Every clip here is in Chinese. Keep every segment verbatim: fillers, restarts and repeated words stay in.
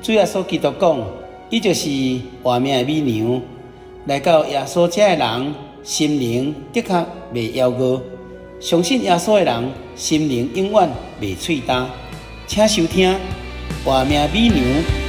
主耶稣基督讲，伊就是活命的美娘，来到耶稣遮的人，心灵的确袂夭餓。相信耶稣的人，心灵永远袂脆干。请收听《活命美娘》。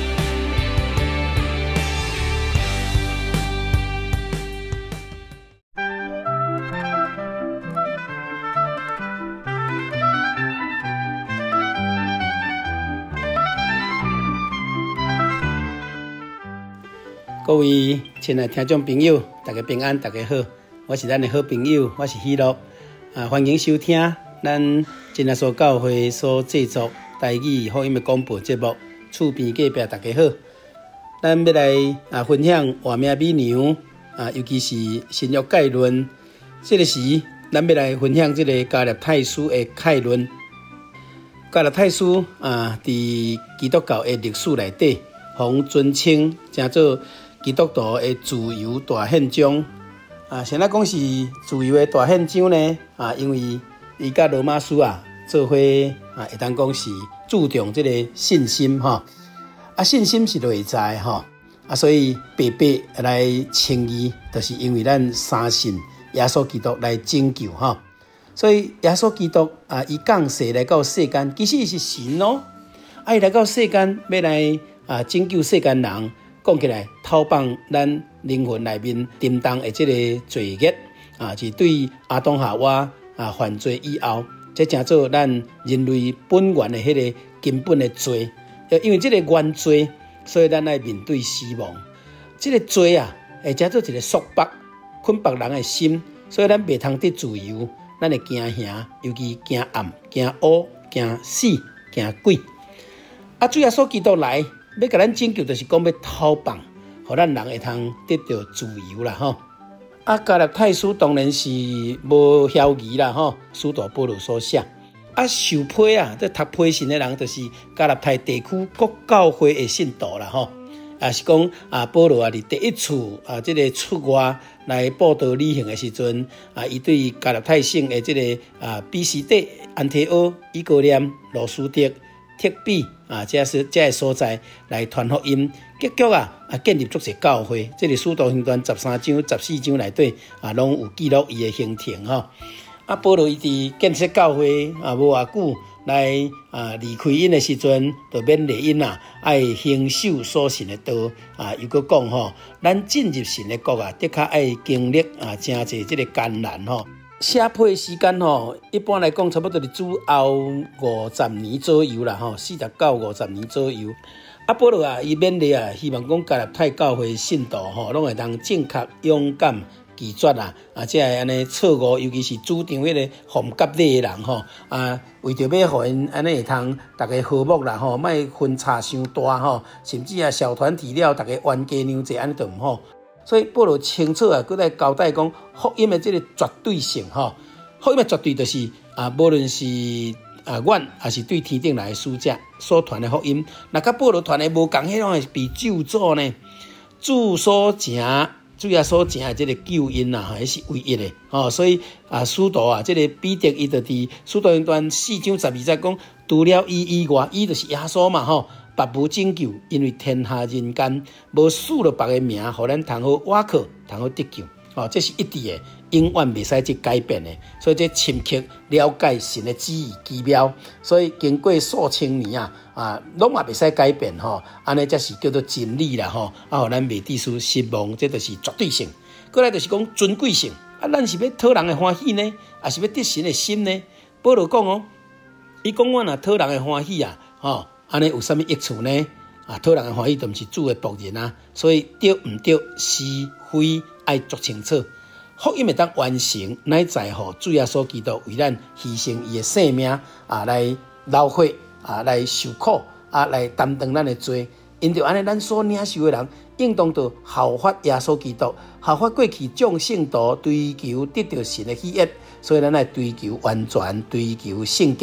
各位亲爱的听众朋友，大家平安，大家好，我是咱的好朋友，我是喜乐啊，欢迎收听咱真耶稣教会所制作台语福音的广播节目。厝边隔壁大家好，咱要来啊分享活命美娘啊，尤其是新约概论。这个时，咱要来分享这个加勒泰书的概论。加勒泰书啊，在基督教的历史内底，互尊称称做基督徒的自由大宪章啊，先来讲是自由的大宪章呢啊，因为伊甲罗马书啊做伙啊，会当讲是注重这个信心哈啊，信心是内在哈啊，所以白白来称义，就是因为咱相信耶稣基督来拯救哈，所以耶稣基督啊，伊降世来到世间，其实伊是神哦，啊，伊来到世间要来啊拯救世间人。讲起来，偷放咱灵魂内面沉重的这个罪孽啊，是对亚当夏娃啊犯罪以后，这叫做咱人类本源的迄个根本的罪。因为这个原罪，所以咱来面对死亡。这个罪啊，会叫做一个束缚，捆绑人的心，所以咱袂通得自由，咱会惊吓，尤其惊暗、惊乌、惊死、惊鬼。啊，主耶稣基督来。要甲咱拯救，就是讲要偷放，互咱人会通得到自由啦吼。啊，加勒泰书当然是无晓疑啦吼，使徒保罗所写。啊，受批啊，这读批信的人，就是加勒泰地区各教会的信徒啦吼。啊，是讲啊，保罗啊，伫第一次啊，这个出外来布道旅行的时阵啊，伊对加勒泰省的这个啊，比斯底、安提阿、以哥念、罗斯德、特比啊，这是这个所在来传福音，结局啊啊建立足些教会，这是使徒行传十三章、十四章内底啊，拢有记录伊的行程吼。啊，保罗伊伫建设教会啊，无偌久来啊离开因的时阵，就勉励因啊，爱行守所信的道啊。又搁讲吼，咱进入神的国啊，的确爱经历啊，真侪这个艰难吼。写批的时间吼，一般来讲差不多是主后五十年左右啦吼，四十九、五十年左右。啊，保罗啊，伊勉励啊，希望讲加勒泰教会信徒吼，拢会当正确、勇敢、拒绝啊，啊，即系安尼错误，尤其是主张迄个奉割礼的人吼，啊，为着要互因安尼会通大家和睦啦吼，莫分差伤大吼，甚至啊小团体了，大家冤家娘济安尼都毋好。所以保罗清楚啊，佮来交代讲福音的这个绝对性吼，福音的绝对就是啊，无论是啊阮还是对天顶来的使者所传的福音，那甲保罗传的无共，迄种会被咒诅呢。主所成，主耶稣成的这个救恩啊，还是唯一的哦。所以啊，使徒啊，这个彼得伊就伫使徒行传四章十二节讲，除了伊以外，伊就是耶稣嘛吼。别无拯救，因为天下人间无赐了别个名，互咱通好倚靠，通好得救。哦，这是一致的，永远袂使去改变的。所以这深刻了解神的旨意奇妙，所以经过数千年啊，啊，拢嘛袂使改变吼。安尼才是叫做真理啦吼。啊，互咱未知数失望，这就是绝对性。过来就是讲尊贵性。啊，咱是要讨人的欢喜呢，还是要得神的心呢？保罗讲哦，伊讲我若讨人的欢喜啊，吼。安尼有啥物益处呢？啊，讨人的欢喜都毋是主的仆人啊，所以对毋对是非爱做清楚。福音会当完成，乃在乎主耶稣基督为咱牺牲伊的性命啊，来流血啊，来受苦啊，来担当咱的罪。因着安尼，咱所领受的人，应当着效法耶稣基督，效法过去众圣徒追求得到神的喜悦，所以咱来追求完全，追求圣洁。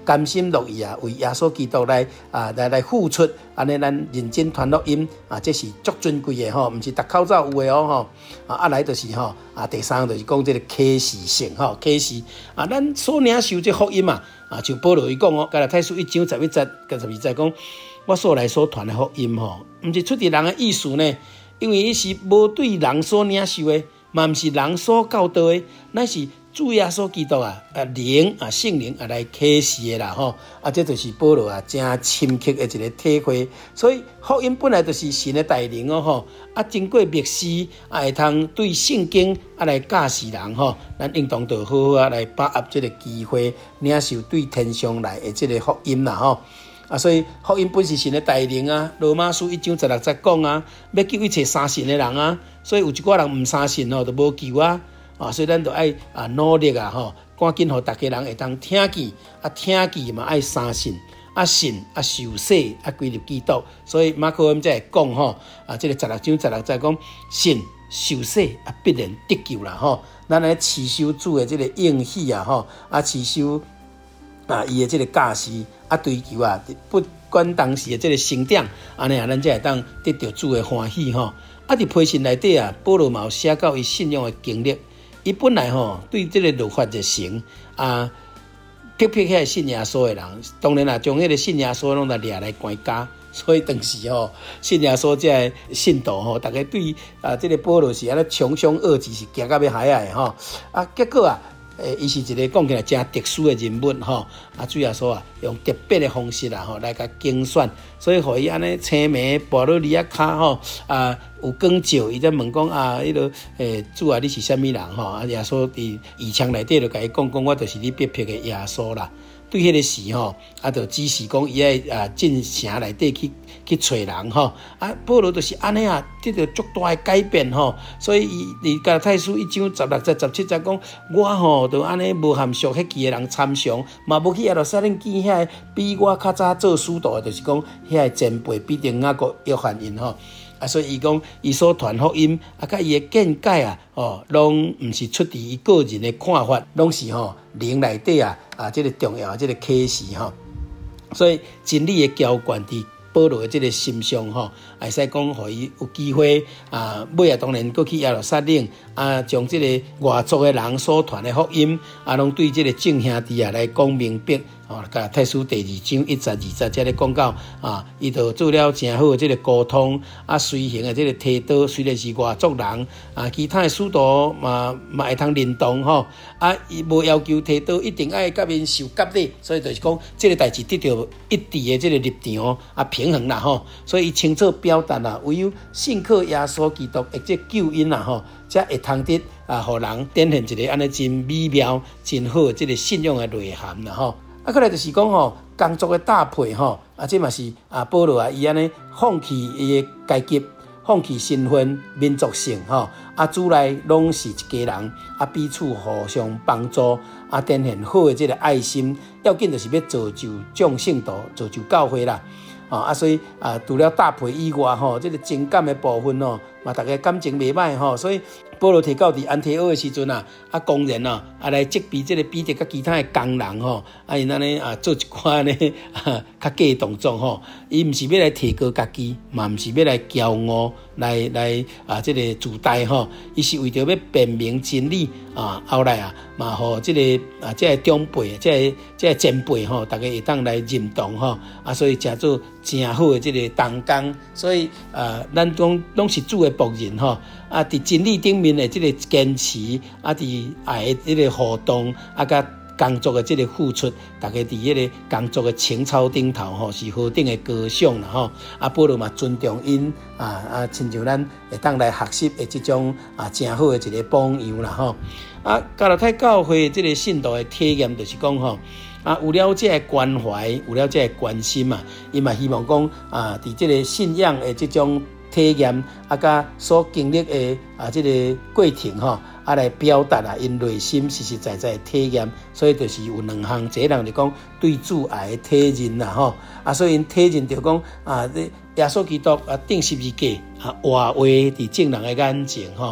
甘心乐意啊，为耶稣基督来啊来来付出，安尼咱认真传福音啊，这是足珍贵的吼，毋是逐口罩有的哦吼。啊，啊来就是吼啊，第三就是讲这个启示性吼，启示啊，咱所领受这福音嘛啊，像保罗伊讲哦，加拉太书一章十一节、跟十二节讲，我所来所传的福音吼，毋是出自人的意思呢，因为伊是无对人所领受的，嘛毋是人所教导的，乃是主耶稣基督啊，啊灵啊圣灵啊来启示的啦吼，啊这就是保罗啊真深刻的一个体会。所以福音本来就是神的带领哦吼，啊经过默示啊会通对圣经啊来教示人吼，咱应当就好好啊来把握这个机会，领受对天上来的这个福音啦吼。啊，所以福音本是神的带领啊，罗马书一章十六节讲啊，要救一切相信的人啊，所以有一寡人唔相信吼，就无救啊。啊，所以咱就爱啊努力啊吼，赶紧互大家人会当听见，啊听见嘛爱相信，啊信啊受洗啊归入基督。所以马可恩才会讲吼，啊这个十六章十六节讲信受洗啊必然得救啦吼。咱来持守主的这个应许啊吼，啊持守啊伊的这个教示啊追求啊，不管当时的这个成长，安尼啊咱才会当得到主的欢喜吼。啊伫批信内底啊，保罗嘛有写到伊信仰的经历。伊本来吼对这个律法热诚啊，特别遐信耶稣的人，当然啦，将迄个信耶稣拢来掠来关家，所以当时吼信耶稣这个信徒吼，大家对啊这个保罗是安尼穷凶恶极，是惊到要害啊吼啊，结果啊。诶，伊是一个讲起来真特殊的人物吼，啊，主要说啊，用特别的方式啊吼来甲竞选，所以互伊安尼青梅跋落里啊骹吼啊有光照，伊才问讲啊，迄个诶主啊，你是啥物人吼？啊，耶稣伫异象内底就甲伊讲讲，我就是你必辟的耶稣啦。对迄个事吼，啊，就指示讲伊爱啊进城内底去去找人吼，啊，保罗就是安尼啊，得到足大的改变吼，所以伊伫加拉太书一章十六节十七节讲，我吼就安尼无含属迄期的人参详，嘛无去耶路撒冷见遐比我较早做使徒的，就是讲遐前辈必定雅各约翰因吼。啊，所以伊讲，伊所传福音啊，甲伊的见解啊，哦，拢毋是出自伊个人的看法，拢是吼灵内底啊啊，这个重要的这个启示吼。所以真理的浇灌伫保罗的这个心上吼，会使讲，互伊有机会啊，尾啊当然过去耶路撒冷啊，将这个外族的人所传的福音啊，拢对这个众兄弟啊来讲明白。哦，甲太书第二章一节二节才咧讲到啊，伊就做了真好的这个沟通啊，随行的这个提多虽然是外族人啊，其他的使徒嘛嘛会通认同吼啊，伊无要求提多一定爱甲因受割礼，所以就是讲这个代志得到一致的这个立场啊平衡啦吼，所以伊清楚表达啦，唯有信靠耶稣基督或者救恩啦吼，才会通得啊，互人展现一个安尼真美妙、真好的这个信仰的内涵啦吼。啊，再来就是讲吼，工作的搭配吼，啊，这嘛是啊，保罗啊，伊安尼放弃伊的阶级，放弃身份、民族性吼，啊，主内拢是一家人，啊，彼此互相帮助，啊，展现好的这个爱心，要紧就是要造就众圣徒，造就教会啦。哦啊，所以啊，除了搭配以外吼，这个情感的部分吼，嘛大家感情袂歹吼，所以保罗提到伫安提阿的时阵啊，啊工人啊，啊来责备这个彼得甲其他的工人吼，啊因安尼啊做一寡呢啊较假动作吼，伊毋是要来提高家己，嘛毋是要来骄傲，来来啊这个自大吼，伊是为着要辨明真理啊，后来啊嘛互这个啊这个长辈，这个这个前辈吼，大家会当来认同吼，啊所以诚做真好的这个同工，所以啊咱讲拢是主的仆人吼，啊伫真理顶面的这个坚持，啊伫爱的这个互动，啊甲工作的这个付出，大家伫迄个工作的情操顶头吼，是何等的高尚啦吼！啊，保罗嘛尊重因啊啊，亲像咱会当来学习的这种啊真好的一个榜样啦吼！啊，加拉太教会这个信徒的体验就是讲吼。啊，有了这个关怀，有了这个关心嘛，伊嘛希望讲啊，伫这个信仰的这种体验，啊，甲所经历的啊，这个过程吼，啊，来表达啊，因内心实实在在的体验，所以就是有两项，一个人就讲对主爱的体认啦吼，啊，所以因体认就讲啊，耶稣基督啊，定十字架啊，活话伫众人的眼前吼。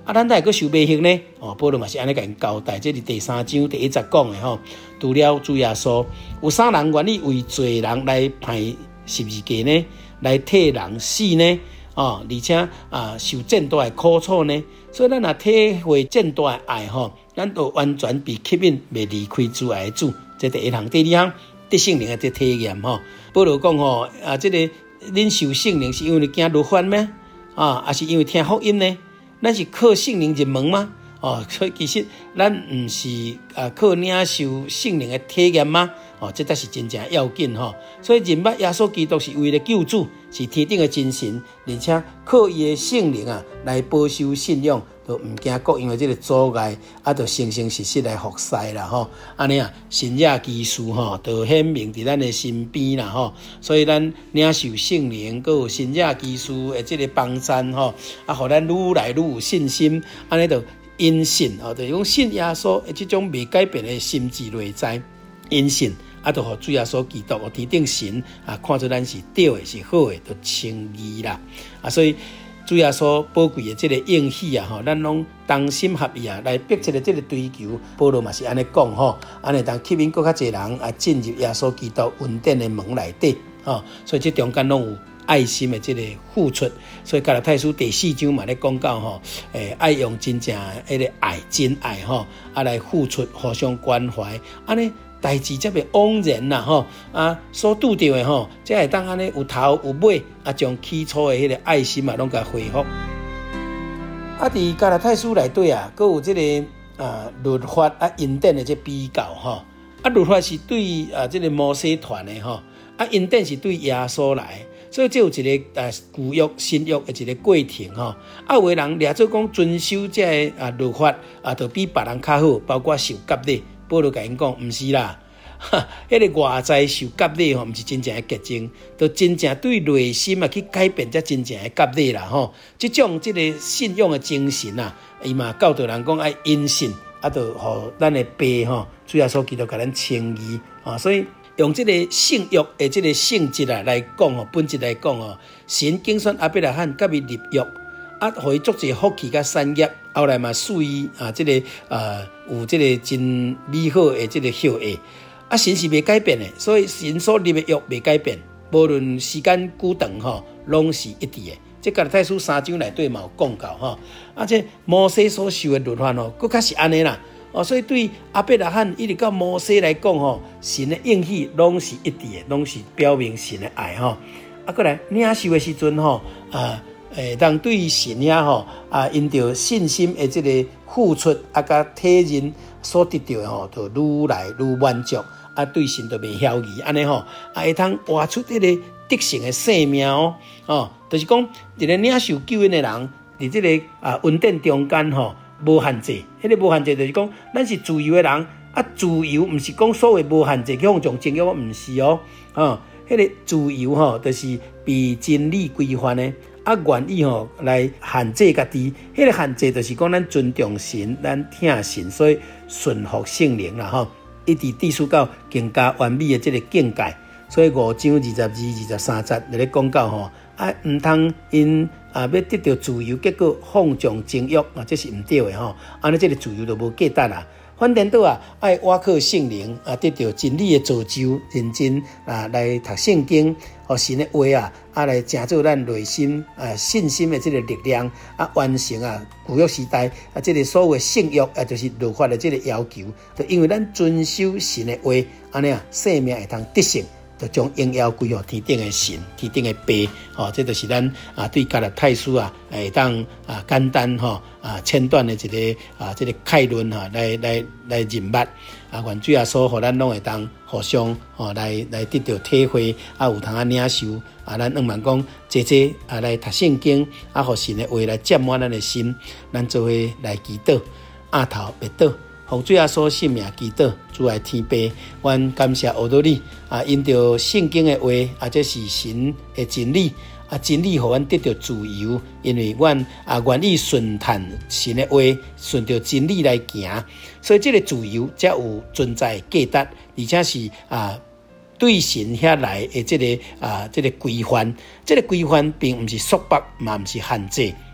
啊，咱再个受迷惑呢？哦，保罗嘛是安尼甲因交代，这是第三章第一节讲的吼。除了主耶稣，有啥人愿意为罪人来派十字架呢？来替人死呢？哦，而且啊，受这么大的苦楚呢？所以咱若体会这么大的爱吼，咱就完全被吸引，未离开主爱的主。这第一项，第二项，得圣灵的这体验吼。保罗讲吼，啊，这个恁受圣灵是因为你行律法咩？啊，还是因为听福音呢？咱是靠圣灵入门吗？哦，所以其实咱唔是啊靠领受圣灵的体验吗？哦，这才是真正要紧吼。所以认捌耶稣基督是为了救主，是天顶的真神，而且靠伊的圣灵啊来保守信仰，就唔惊各样的这个阻碍，啊，就生生实实来服侍啦吼。安尼啊，神迹奇事吼，就显明伫咱的身边啦吼。所以咱领受圣灵，佮有神迹奇事的这个帮衬吼，啊，互咱愈来愈有信心，安尼就因信哦，就用信耶稣的这种未改变的心志内在，因信。啊，就互主耶稣基督，互天顶神啊，看出咱是对的，是好的，就称义啦。啊，所以主耶稣宝贵的这个应许啊，吼，咱拢同心合意啊，来逼切的这个追求。保罗嘛是安尼讲吼，安尼当吸引更较侪人啊进入耶稣基督恩典的门内底，吼，所以这中间拢有爱心的这个付出。所以加拉太书第四章嘛咧讲到吼，诶，爱用真正迄个爱真爱吼，啊来付出，互相关怀，安尼。代志才袂枉然啦吼，啊，所拄着的吼，才会当安尼有头有尾，啊，将起初的迄个爱心啊，拢甲恢复。啊，伫加拉太书内底啊，佮有即、這個啊律法啊恩典的这比较吼，啊，律法是对啊即、這個摩西傳的吼，啊，恩典是对耶穌來，所以這有一個啊舊約新約的一個過程吼。啊，有的人掠做講遵守這個啊律法啊，就比別人較好，包括受割禮。保羅甲因講，毋是啦，哈，迄個外在受割禮吼，毋是真正的潔淨，就真正對內心啊去改變，才真正的割禮啦吼。即種即個信仰的精神啊，伊嘛教導人講愛因信，啊，就互咱的爸吼，主耶穌基督甲咱稱義啊，所以用即個聖約的即個性質啊來講吼，本質來講吼，神揀選亞伯拉罕甲伊立約。啊，互伊足濟福氣甲產業，後來嘛屬伊啊，即、這個啊有即個真美好的即個效益。啊，神是未改變的，所以神所立的約未改變，無論時間久長吼，攏是一致的。即加拉太書三章內底嘛有講到吼，啊，即摩西所受的律法吼，佫較是安尼啦。哦，所以對亞伯拉罕一直到摩西來講吼，神的應許攏是一致的，攏是表明神的愛吼。啊，過來領受的時陣吼，啊。誒，當對神遐吼啊，因着信心的這個付出啊，甲體認所得到的吼，就愈來愈滿足啊，對神就袂曉疑安尼吼，啊，會通活出迄個得勝的生命哦，哦，就是講一個領受救恩的人，佇這個啊恩典中間吼無限制，迄、那個無限制就是講，咱是自由的人啊，自由毋是講所謂無限制，向從正約我毋是哦，哦，迄、那個自由吼，就是被真理規範的。啊，願意吼來限制家己，迄、那個限制就是講咱尊重神，咱聽神，所以順服聖靈啦吼，一直遞數到更加完美的這個境界。所以五章二十二、二十三節嚟咧講到吼，啊，毋通因啊要得到自由，結果放縱情慾啊，這是毋對的吼。安尼這個自由就無價值啦。反正倒啊，愛倚靠聖靈啊，得到真理的造就，認真啊來讀聖經，互神的話啊，啊來成就咱內心啊信心的這個力量啊，完成啊舊約時代啊這個所謂聖約啊，就是律法的這個要求，就因為咱遵守神的話，安尼啊生命會通得勝。就將榮耀歸予天頂的神，天頂的爸，吼、哦，這就是咱啊對加拉太書啊，會當啊簡單吼啊簡短的一個啊這個概論哈，來來來認捌啊，願主耶穌互咱攏會當互相吼來來得到體會啊，有通啊領受啊，咱兩萬講這這啊來讀聖經啊，互神的話來佔滿咱的心，咱做伙來祈禱，額頭別倒。奉主耶穌聖名祈禱，主愛天父，阮感謝學到你啊，因着聖經的話啊，這是神的真理啊，真理互阮得到自由，因為阮啊願意順探神的話，順着真理來行，所以這個自由才有存在價值，而且是啊對神遐來的這個啊這個規範，這個規範並毋是束縛，嘛毋是限制。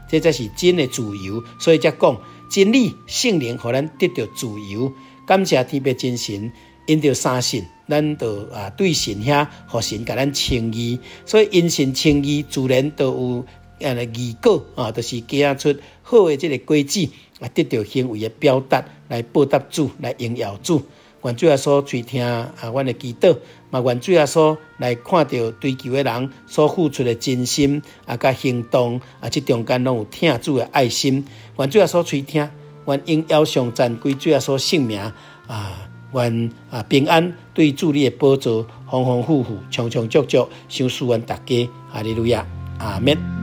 这才是真的自由。所以才讲真理圣灵，互咱得到自由。感谢天父真神，因着相信，咱就啊对神遐，互神甲咱称义。所以因信称义，自然就有啊义果啊，就是结出好的这个果子啊，得到行为的表达来报答主，来荣耀主。愿主耶稣垂听啊，阮的祈祷，嘛愿主耶稣来看到追求的人所付出的真心啊，甲行动啊，这中间拢有听主的爱心。愿主耶稣垂听，愿荣耀上赞归主耶稣圣名啊，愿啊平安对主你的宝座丰丰富富、长长足足，赏赐阮大家。哈利路亚，阿们。